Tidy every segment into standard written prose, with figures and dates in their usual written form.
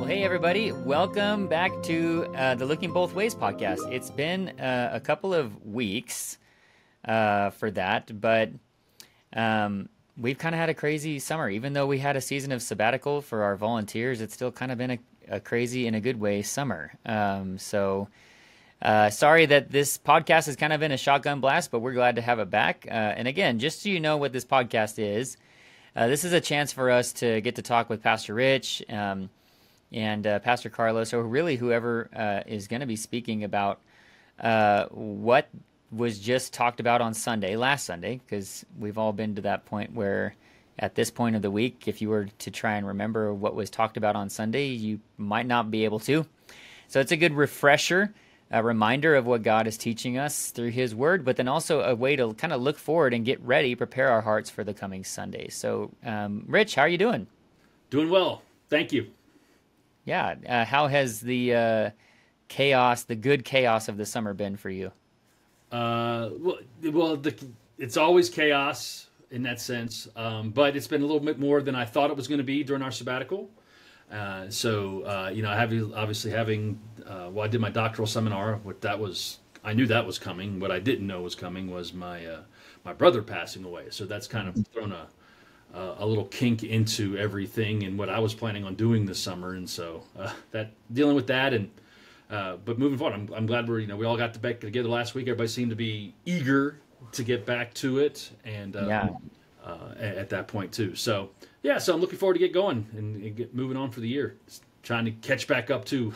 Well, hey, everybody. Welcome back to the Looking Both Ways podcast. It's been a couple of weeks for that, but we've kind of had a crazy summer. Even though we had a season of sabbatical for our volunteers, it's still kind of been a crazy, in a good way, summer. Sorry that this podcast has kind of been a shotgun blast, but we're glad to have it back. And again, just so you know what this podcast is, this is a chance for us to get to talk with Pastor Rich and Pastor Carlos, or really whoever is going to be speaking about what was just talked about on Sunday, last Sunday, because we've all been to that point where at this point of the week, if you were to try and remember what was talked about on Sunday, you might not be able to. So it's a good refresher, a reminder of what God is teaching us through His Word, but then also a way to kind of look forward and get ready, prepare our hearts for the coming Sunday. So, Rich, how are you doing? Doing well. Thank you. Yeah. How has the chaos, the good chaos of the summer been for you? It's always chaos in that sense, but it's been a little bit more than I thought it was going to be during our sabbatical. I have obviously having, I did my doctoral seminar. I knew that was coming. What I didn't know was coming was my brother passing away. So that's kind of thrown a little kink into everything and what I was planning on doing this summer. And so that dealing with that but moving forward, I'm glad we all got back together last week. Everybody seemed to be eager to get back to it, and at that point too. So I'm looking forward to get going and get moving on for the year. Just trying to catch back up too.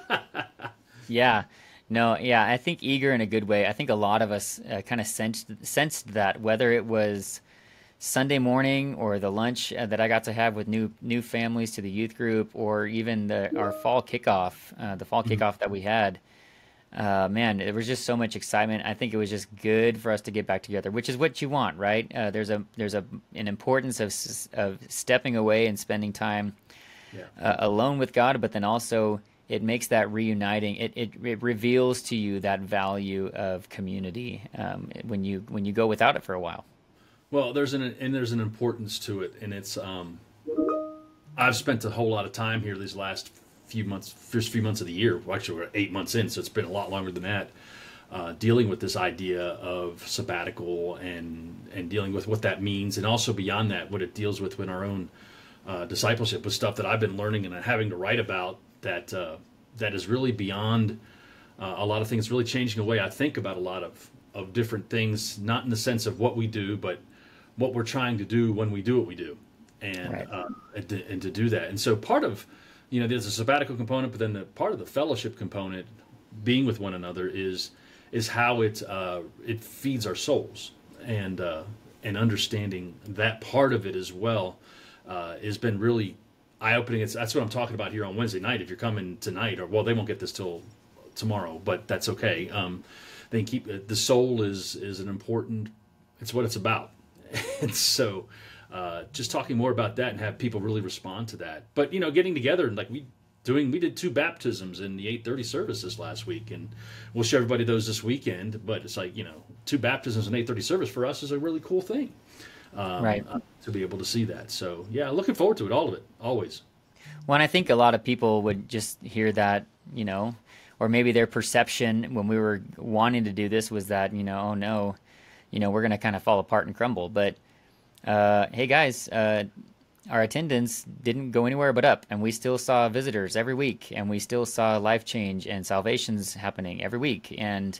I think eager in a good way. I think a lot of us kind of sensed that, whether it was Sunday morning or the lunch that I got to have with new families to the youth group, or even our fall kickoff, kickoff that we had. Man, there was just so much excitement. I think it was just good for us to get back together, which is what you want, right? There's an importance of stepping away and spending time alone with God, but then also it makes that reuniting. It reveals to you that value of community when you go without it for a while. Well, there's an importance to it, and it's I've spent a whole lot of time here these last first few months of the year. Well, actually, we're 8 months in, so it's been a lot longer than that. Dealing with this idea of sabbatical and dealing with what that means, and also beyond that, what it deals with in our own discipleship, with stuff that I've been learning and having to write about that is really beyond a lot of things, really changing the way I think about a lot of different things, not in the sense of what we do, but what we're trying to do when we do what we do, and to do that. And so part of, there's a sabbatical component, but then the part of the fellowship component, being with one another, is how it feeds our souls, and understanding that part of it as well has been really eye-opening. That's what I'm talking about here on Wednesday night. If you're coming tonight, they won't get this till tomorrow, but that's okay. They keep the soul is an important. It's what it's about, and so just talking more about that and have people really respond to that. But getting together and we did 2 baptisms in the 8:30 service this last week, and we'll show everybody those this weekend. But it's 2 baptisms in 8:30 service for us is a really cool thing, to be able to see that. So looking forward to it, all of it, always. Well, and I think a lot of people would just hear that, or maybe their perception when we were wanting to do this was that, oh no, we're going to kind of fall apart and crumble. But hey guys, our attendance didn't go anywhere but up, and we still saw visitors every week, and we still saw life change and salvations happening every week. And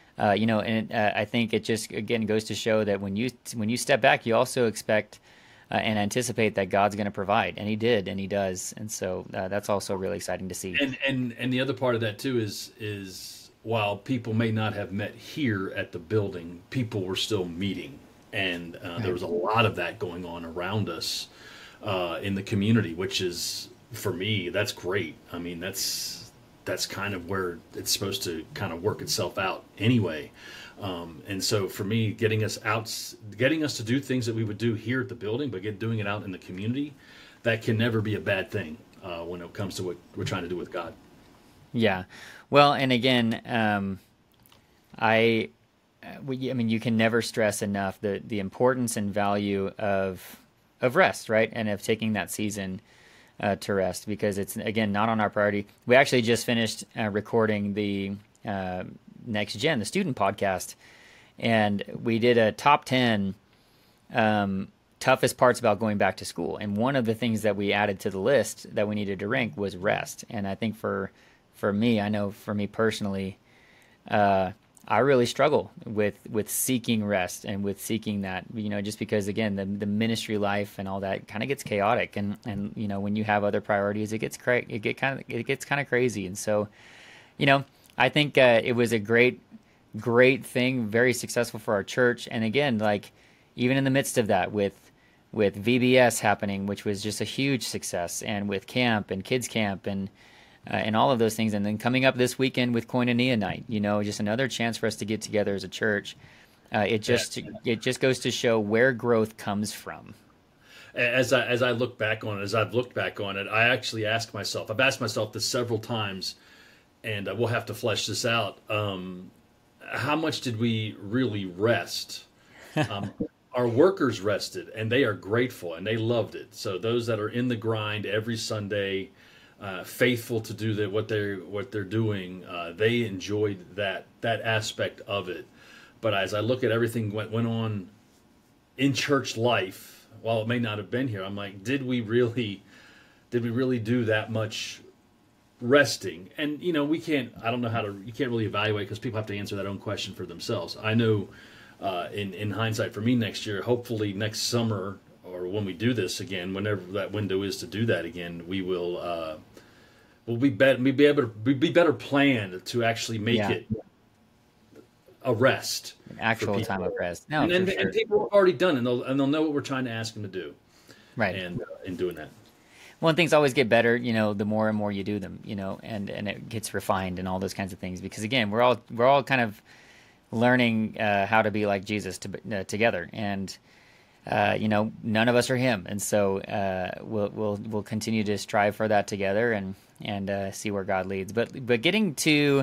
I think it just again goes to show that when you step back, you also expect and anticipate that God's going to provide, and He did, and He does, and so that's also really exciting to see. And the other part of that too is while people may not have met here at the building, people were still meeting, and there was a lot of that going on around us in the community, which is, for me, that's great. I mean, that's kind of where it's supposed to kind of work itself out anyway. And so for me, getting us to do things that we would do here at the building, but doing it out in the community, that can never be a bad thing when it comes to what we're trying to do with God. Yeah. Well, and again, you can never stress enough the importance and value of rest, right? And of taking that season to rest, because it's, again, not on our priority. We actually just finished recording the Next Gen, the student podcast, and we did a top 10 toughest parts about going back to school. And one of the things that we added to the list that we needed to rank was rest. And I think for me, I know for me personally, I really struggle with seeking rest and with seeking that, just because, again, the ministry life and all that kind of gets chaotic, and when you have other priorities, it gets kind of crazy. And so, I think it was a great thing, very successful for our church. And again, like, even in the midst of that, with VBS happening, which was just a huge success, and with camp and kids camp and all of those things, and then coming up this weekend with Koinonia Night, just another chance for us to get together as a church. It just goes to show where growth comes from. As I look back on it, as I've looked back on it, I actually asked myself, I've asked myself this several times, and we'll have to flesh this out. How much did we really rest? Our workers rested, and they are grateful, and they loved it. So those that are in the grind every Sunday, faithful to do what they're doing, they enjoyed that aspect of it. But as I look at everything went on in church life, while it may not have been here, I'm like, did we really do that much resting? And you can't really evaluate, because people have to answer that own question for themselves. I know in hindsight, for me, next year, hopefully next summer, or when we do this again, whenever that window is to do that again, we will we'll be better planned to actually make it a rest, an actual time of rest. No, and sure. people have already done it, and they'll know what we're trying to ask them to do, right? And in doing that, well, things always get better, the more and more you do them, and it gets refined and all those kinds of things. Because again, we're all kind of learning how to be like Jesus together, and none of us are him, and so we'll continue to strive for that together, and see where God leads. But getting to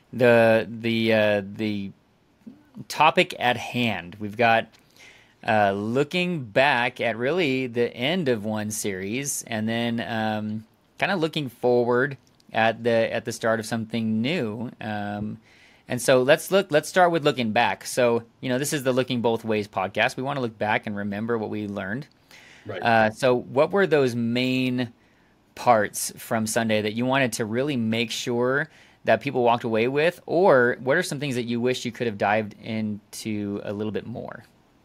the topic at hand, we've got looking back at really the end of one series, and then kind of looking forward at the start of something new. And so let's start with looking back. So, this is the Looking Both Ways podcast. We want to look back and remember what we learned. right? So what were those main parts from Sunday that you wanted to really make sure that people walked away with? Or what are some things that you wish you could have dived into a little bit more?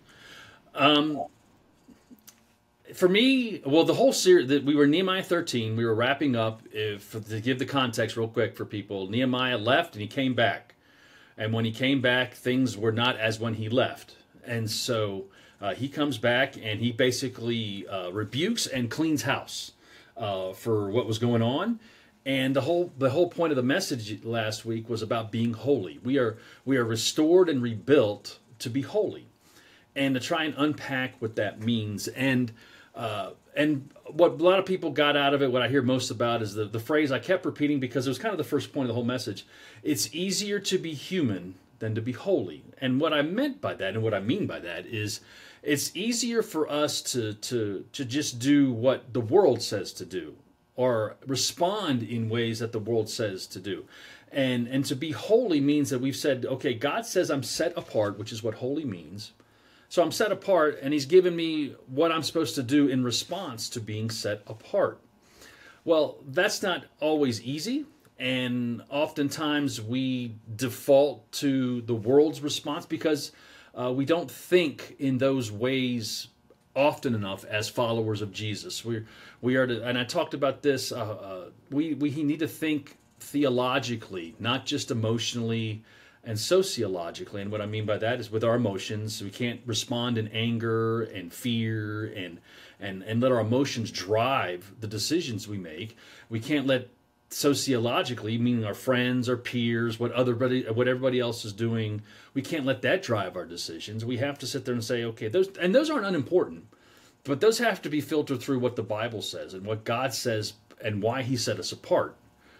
For me, well, the whole series, that we were Nehemiah 13, we were wrapping up. To give the context real quick for people, Nehemiah left and he came back. And when he came back, things were not as when he left. And so he comes back and he basically rebukes and cleans house for what was going on. And the whole point of the message last week was about being holy. We are restored and rebuilt to be holy, and to try and unpack what that means. And what a lot of people got out of it, what I hear most about, is the phrase I kept repeating, because it was kind of the first point of the whole message. It's easier to be human than to be holy. And what I meant by that, and what I mean by that, is it's easier for us to just do what the world says to do, or respond in ways that the world says to do. And to be holy means that we've said, okay, God says I'm set apart, which is what holy means. So I'm set apart, and he's given me what I'm supposed to do in response to being set apart. Well, that's not always easy, and oftentimes we default to the world's response because we don't think in those ways often enough as followers of Jesus. We are to, and I talked about this, we need to think theologically, not just emotionally and sociologically. And what I mean by that is with our emotions. We can't respond in anger and fear and let our emotions drive the decisions we make. We can't let sociologically, meaning our friends, our peers, what everybody else is doing, we can't let that drive our decisions. We have to sit there and say, okay, those aren't unimportant, but those have to be filtered through what the Bible says and what God says and why he set us apart.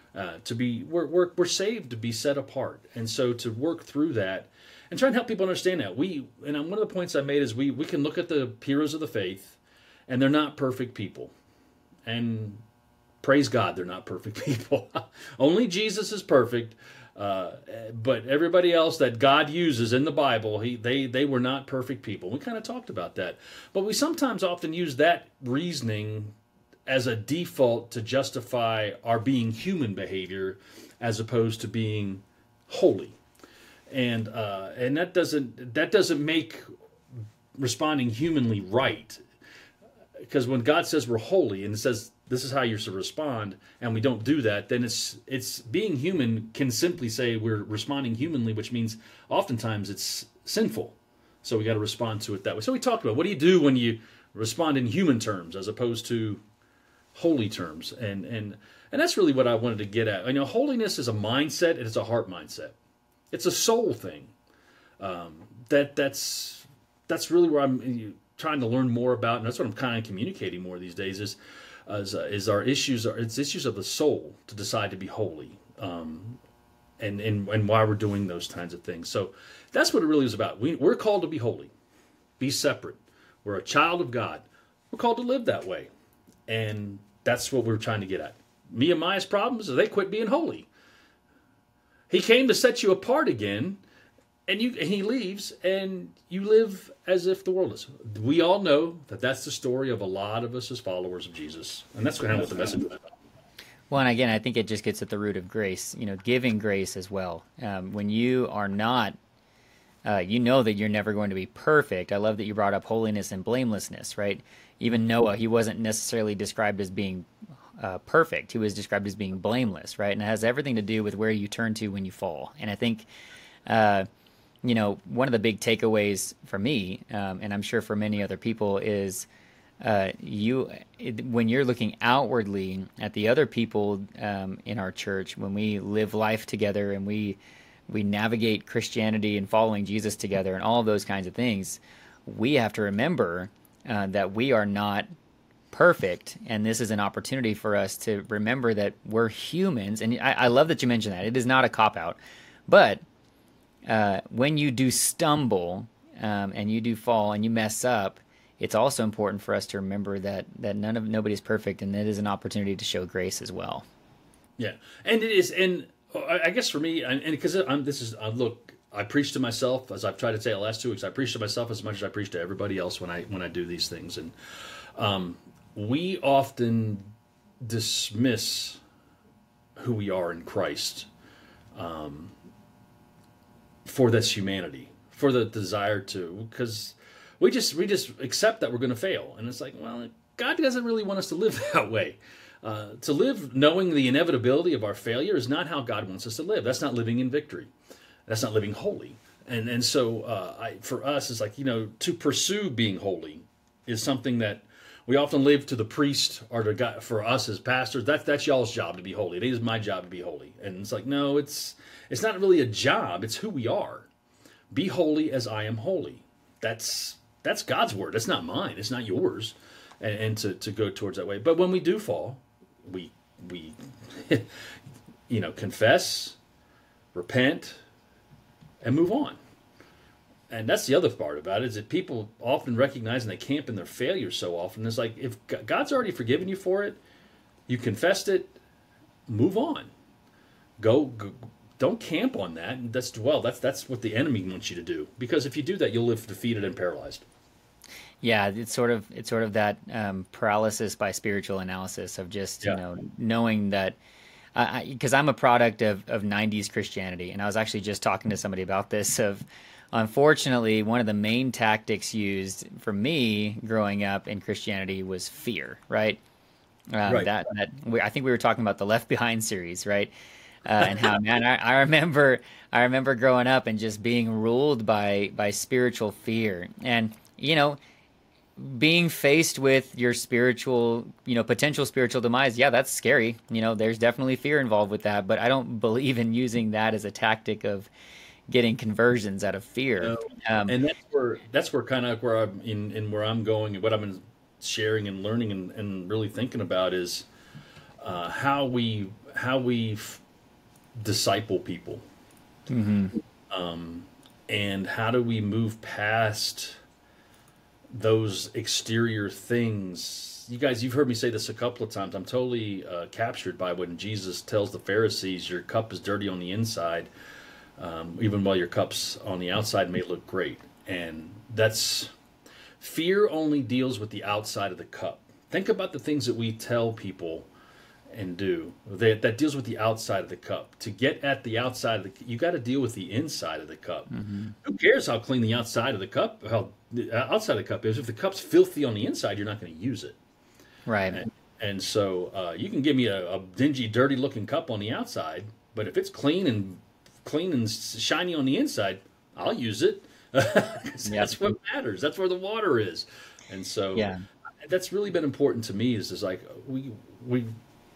We're saved to be set apart, and so to work through that and try and help people understand that. And one of the points I made is we can look at the heroes of the faith, and they're not perfect people, and Praise God, they're not perfect people. Only Jesus is perfect. But everybody else that God uses in the Bible, they were not perfect people. We kind of talked about that. But we sometimes often use that reasoning as a default to justify our being human behavior as opposed to being holy. And that doesn't make responding humanly right. Because when God says we're holy and it says this is how you're to respond, and we don't do that, then it's being human can simply say we're responding humanly, which means oftentimes it's sinful. So we got to respond to it that way. So we talked about what do you do when you respond in human terms as opposed to holy terms, and that's really what I wanted to get at. Holiness is a mindset and it's a heart mindset. It's a soul thing. That's really where I'm trying to learn more about, and that's what I'm kind of communicating more these days is our issues it's issues of the soul to decide to be holy, and why we're doing those kinds of things. So that's what it really is about. We're called to be holy, be separate. We're a child of God. We're called to live that way, and that's what we're trying to get at. Nehemiah's problems is they quit being holy. He came to set you apart again, and he leaves, and you live as if the world is. We all know that that's the story of a lot of us as followers of Jesus, and that's kind of what the message was. Well, and again, I think it just gets at the root of grace, giving grace as well. When you are not, you know that you're never going to be perfect. I love that you brought up holiness and blamelessness, right? Even Noah, he wasn't necessarily described as being perfect. He was described as being blameless, right? And it has everything to do with where you turn to when you fall. And I think, one of the big takeaways for me, and I'm sure for many other people, is when you're looking outwardly at the other people in our church, when we live life together and we navigate Christianity and following Jesus together and all of those kinds of things, we have to remember that we are not perfect, and this is an opportunity for us to remember that we're humans. And I love that you mentioned that. It is not a cop-out, but when you do stumble and you do fall and you mess up, it's also important for us to remember that nobody's perfect, and it is an opportunity to show grace as well. Yeah, and it is, and I guess for me, and because I preach to myself, as I've tried to say the last 2 weeks. I preach to myself as much as I preach to everybody else when I do these things, and we often dismiss who we are in Christ. For this humanity, for the desire to, because we just accept that we're going to fail, and it's like, well, God doesn't really want us to live that way. To live knowing the inevitability of our failure is not how God wants us to live. That's not living in victory. That's not living holy. And so for us, it's like, to pursue being holy is something that we often live to the priest or to God. For us as pastors, that's y'all's job to be holy. It is my job to be holy. And it's like, no, it's not really a job. It's who we are. Be holy as I am holy. That's God's word. That's not mine. It's not yours. And to go towards that way. But when we do fall, we confess, repent, and move on. And that's the other part about it, is that people often recognize and they camp in their failure so often. It's like, if God's already forgiven you for it, you confessed it, move on. Go don't camp on that and that's what the enemy wants you to do, because if you do that, you'll live defeated and paralyzed. Yeah, it's sort of that paralysis by spiritual analysis of just knowing that, because I'm a product of 90s Christianity, and I was actually just talking to somebody about this. Unfortunately, one of the main tactics used for me growing up in Christianity was fear, right? Right. I think we were talking about the Left Behind series, right? And how, man, I remember growing up and just being ruled by spiritual fear, and being faced with your spiritual, potential spiritual demise. Yeah, that's scary. There's definitely fear involved with that, but I don't believe in using that as a tactic of getting conversions out of fear. And that's where kind of where I'm in where I'm going, and what I've been sharing and learning and really thinking about is how we disciple people. Mm-hmm. And how do we move past those exterior things you guys, you've heard me say this a couple of times. I'm totally captured by when Jesus tells the Pharisees, "Your cup is dirty on the inside, even while your cups on the outside may look great." And that's fear only deals with the outside of the cup. Think about the things that we tell people and do that deals with the outside of the cup. To get at the outside of the, you got to deal with the inside of the cup. Who cares how clean the outside of the cup, how the outside of the cup is? If the cup's filthy on the inside, you're not going to use it. Right. And so you can give me a dingy, dirty looking cup on the outside, but if it's clean and shiny on the inside, I'll use it. That's what matters. That's where the water is. And so that's really been important to me is like we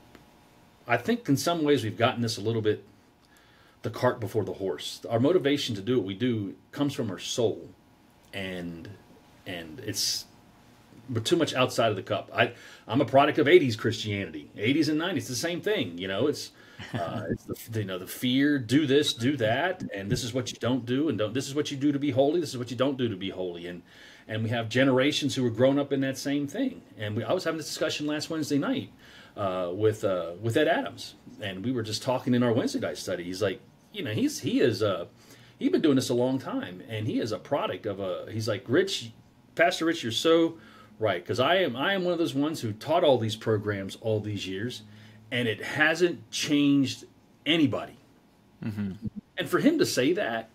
I think in some ways we've gotten this a little bit the cart before the horse. Our motivation to do what we do comes from our soul, and it's we're too much outside of the cup. I'm a product of '80s Christianity, '80s and '90s. It's the same thing, you know. It's the fear, do this, do that, and this is what you don't do, and this is what you do to be holy. This is what you don't do to be holy, and we have generations who were grown up in that same thing. And I was having this discussion last Wednesday night with Ed Adams, and we were just talking in our Wednesday night study. He's like, you know, he's been doing this a long time, and he is a product of a. He's like, Rich, Pastor Rich, you're so right, because I am one of those ones who taught all these programs all these years, and it hasn't changed anybody. Mm-hmm. And for him to say that,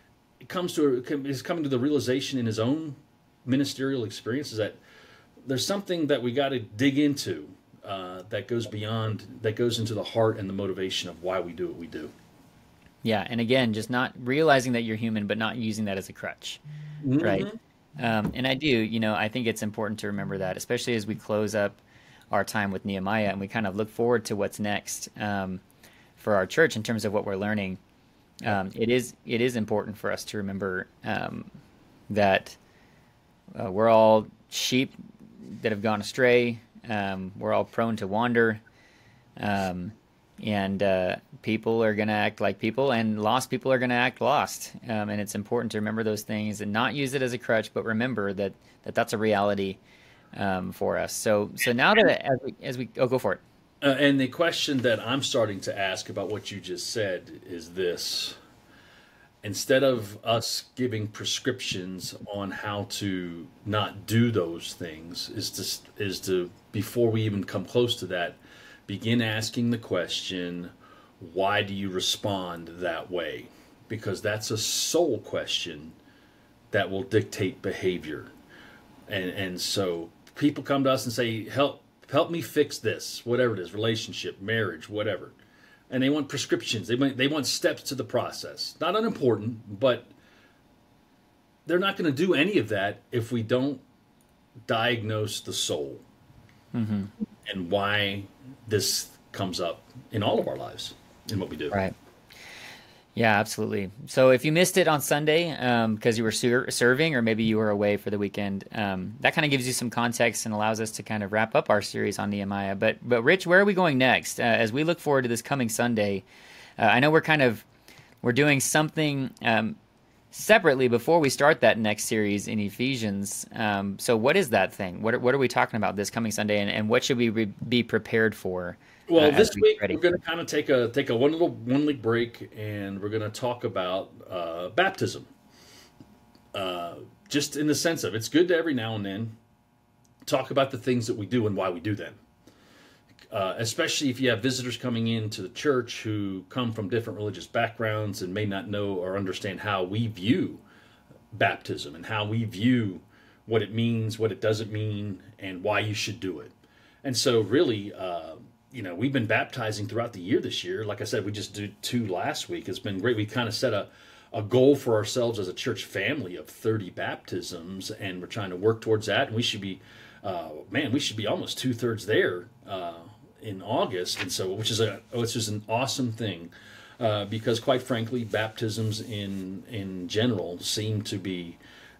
is coming to the realization in his own ministerial experiences that there's something that we got to dig into that goes into the heart and the motivation of why we do what we do. Yeah, and again, just not realizing that you're human, but not using that as a crutch, right? And I do, you know, I think it's important to remember that, especially as we close up our time with Nehemiah and we kind of look forward to what's next for our church in terms of what we're learning. It is important for us to remember that we're all sheep that have gone astray. We're all prone to wander. And people are going to act like people, and lost people are going to act lost. And it's important to remember those things and not use it as a crutch, but remember that that's a reality for us. So now that as we go for it. And the question that I'm starting to ask about what you just said is this: instead of us giving prescriptions on how to not do those things, is to before we even come close to that, begin asking the question, why do you respond that way? Because that's a soul question that will dictate behavior. And so people come to us and say, help me fix this, whatever it is, relationship, marriage, whatever. And they want prescriptions. They want steps to the process. Not unimportant, but they're not going to do any of that if we don't diagnose the soul. Mm-hmm. And why this comes up in all of our lives in what we do. Right. Yeah, absolutely. So if you missed it on Sunday because you were serving or maybe you were away for the weekend, that kind of gives you some context and allows us to kind of wrap up our series on Nehemiah. But Rich, where are we going next? As we look forward to this coming Sunday, I know we're doing something separately before we start that next series in Ephesians. So what is that thing? What are we talking about this coming Sunday, and what should we be prepared for? Well, this week we're going to kind of take a one week break, and we're going to talk about baptism. Just in the sense of, it's good to every now and then talk about the things that we do and why we do them. Especially if you have visitors coming into the church who come from different religious backgrounds and may not know or understand how we view baptism and how we view what it means, what it doesn't mean, and why you should do it. And so really, we've been baptizing throughout the year this year. Like I said, we just did 2 last week. It's been great. We kind of set a goal for ourselves as a church family of 30 baptisms, and we're trying to work towards that. And we should be, we should be almost 2/3 there in August, and so which is an awesome thing, because quite frankly, baptisms in general seem to be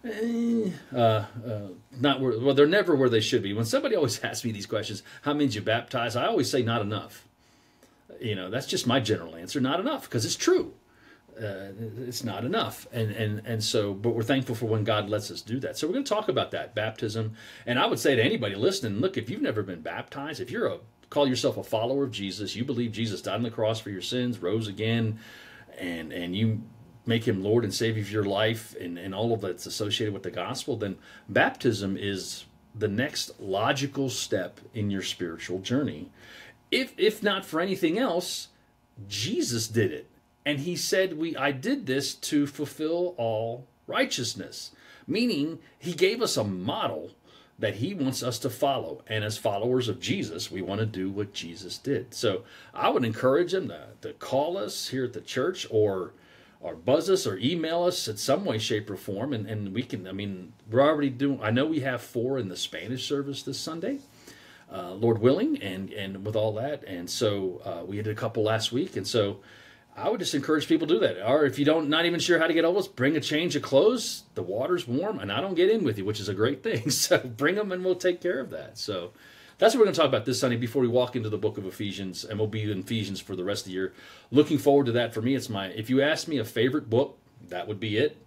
not where they're never where they should be. When somebody always asks me these questions, how many did you baptize? I always say not enough. That's just my general answer, not enough, because it's true. it's not enough. And so, but we're thankful for when God lets us do that. So we're going to talk about that, baptism. And I would say to anybody listening, look, if you've never been baptized, if you're call yourself a follower of Jesus, you believe Jesus died on the cross for your sins, rose again, and you make him Lord and Savior of your life, and all of that's associated with the gospel, then baptism is the next logical step in your spiritual journey. If not for anything else, Jesus did it. And he said, I did this to fulfill all righteousness. Meaning, he gave us a model that he wants us to follow. And as followers of Jesus, we want to do what Jesus did. So I would encourage them to call us here at the church, or buzz us or email us in some way, shape, or form. And we can, we're already doing, I know we have 4 in the Spanish service this Sunday, Lord willing, and with all that. And so we did a couple last week. And so I would just encourage people to do that. Or if you not even sure how to get over, bring a change of clothes. The water's warm, and I don't get in with you, which is a great thing. So bring them, and we'll take care of that. So that's what we're going to talk about this Sunday before we walk into the book of Ephesians, and we'll be in Ephesians for the rest of the year. Looking forward to that. For me, if you ask me a favorite book, that would be it.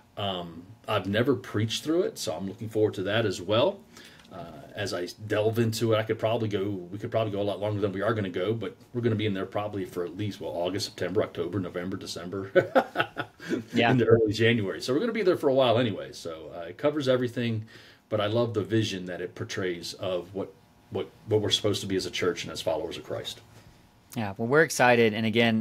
I've never preached through it, so I'm looking forward to that as well. As I delve into it, we could probably go a lot longer than we are going to go, but we're going to be in there probably for at least, August, September, October, November, December, into early January. So we're going to be there for a while anyway. So it covers everything, but I love the vision that it portrays of what we're supposed to be as a church and as followers of Christ. Yeah, well, we're excited. And again,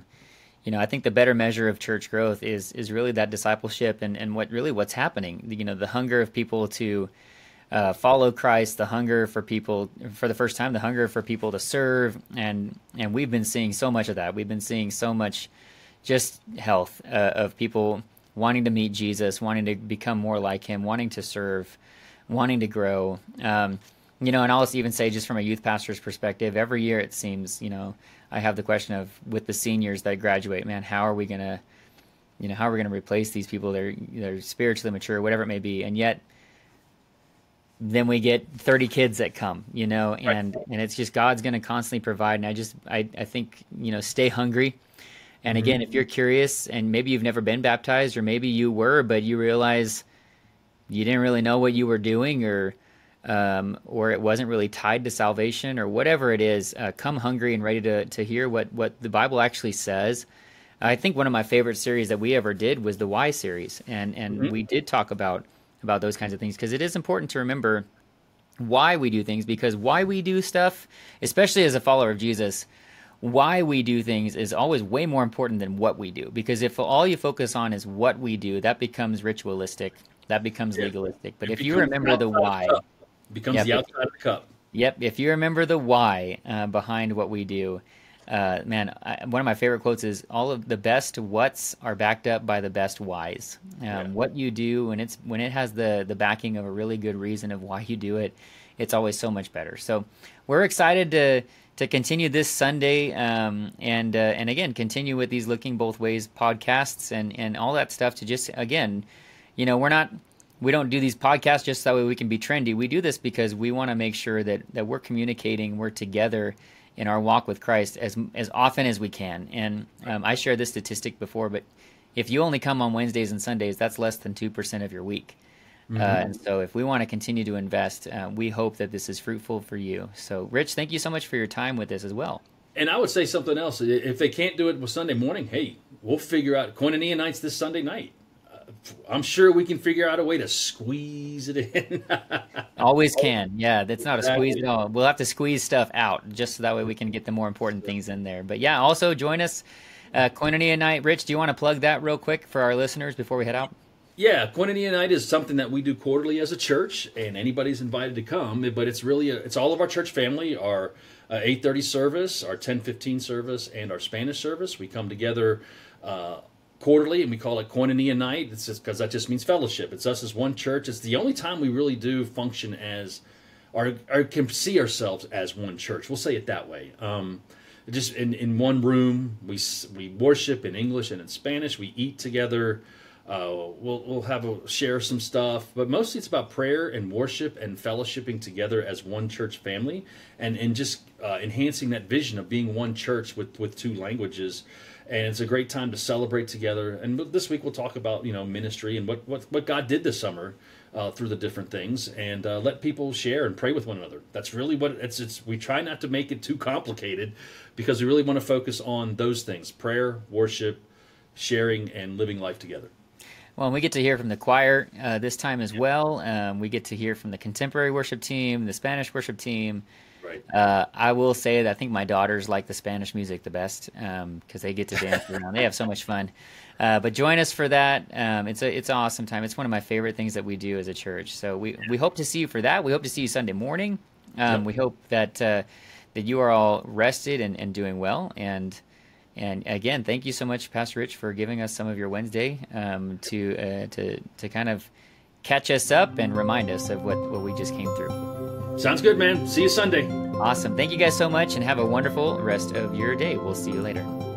I think the better measure of church growth is really that discipleship and what's happening. The hunger of people to follow Christ, the hunger for people, for the first time, the hunger for people to serve, and we've been seeing so much of that. We've been seeing so much just health of people wanting to meet Jesus, wanting to become more like him, wanting to serve, wanting to grow. And I'll even say, just from a youth pastor's perspective, every year it seems, I have the question of, with the seniors that graduate, man, how are we gonna replace these people? They're spiritually mature, whatever it may be, and yet then we get 30 kids that come, and it's just, God's going to constantly provide. And I think, stay hungry. And again, if you're curious and maybe you've never been baptized, or maybe you were, but you realize you didn't really know what you were doing, or it wasn't really tied to salvation, or whatever it is, come hungry and ready to hear what the Bible actually says. I think one of my favorite series that we ever did was the Why series. And we did talk about those kinds of things, because it is important to remember why we do things, because why we do stuff, especially as a follower of Jesus, why we do things is always way more important than what we do. Because if all you focus on is what we do, that becomes ritualistic, that becomes legalistic. But if you remember the why, it becomes the outside of the cup. Yep, if you remember the why behind what we do, one of my favorite quotes is, all of the best whats are backed up by the best whys. What you do, when it has the backing of a really good reason of why you do it, it's always so much better. So we're excited to continue this Sunday, and again, continue with these Looking Both Ways podcasts and all that stuff, to just, again, we don't do these podcasts just that way we can be trendy. We do this because we want to make sure that we're communicating, we're together in our walk with Christ as often as we can. And I shared this statistic before, but if you only come on Wednesdays and Sundays, that's less than 2% of your week. And so if we want to continue to invest, we hope that this is fruitful for you. So Rich, thank you so much for your time with this as well. And I would say something else. If they can't do it with Sunday morning, hey, we'll figure out Koinonia nights this Sunday night. I'm sure we can figure out a way to squeeze it in. Always can. Yeah, that's not a squeeze at all. We'll have to squeeze stuff out just so that way we can get the more important things in there. But yeah, also join us Koinonia night. Rich, do you want to plug that real quick for our listeners before we head out? Yeah, Koinonia night is something that we do quarterly as a church, and anybody's invited to come. But it's really it's all of our church family. Our 8:30 service, our 10:15 service, and our Spanish service. We come together quarterly, and we call it Koinonia night. It's just because that just means fellowship. It's us as one church. It's the only time we really do function as, or can see ourselves as one church. We'll say it that way. Just in one room, we worship in English and in Spanish. We eat together. We'll share some stuff, but mostly it's about prayer and worship and fellowshipping together as one church family, and just enhancing that vision of being one church with two languages. And it's a great time to celebrate together. And this week we'll talk about ministry and what God did this summer through the different things, and let people share and pray with one another. That's really what it's. We try not to make it too complicated, because we really want to focus on those things: prayer, worship, sharing, and living life together. Well, and we get to hear from the choir this time as well. We get to hear from the contemporary worship team, the Spanish worship team. Right. I will say that I think my daughters like the Spanish music the best, because they get to dance around. They have so much fun. But join us for that. It's an awesome time. It's one of my favorite things that we do as a church. So we hope to see you for that. We hope to see you Sunday morning. We hope that you are all rested and doing well. And again, thank you so much, Pastor Rich, for giving us some of your Wednesday to kind of catch us up and remind us of what we just came through. Sounds good, man. See you Sunday. Awesome. Thank you guys so much, and have a wonderful rest of your day. We'll see you later.